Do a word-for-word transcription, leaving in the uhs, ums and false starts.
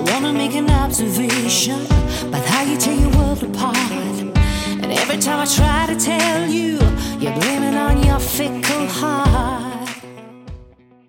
wanna make an observation about how you tear your world apart. And every time I try to tell you, you're blaming on your fickle heart.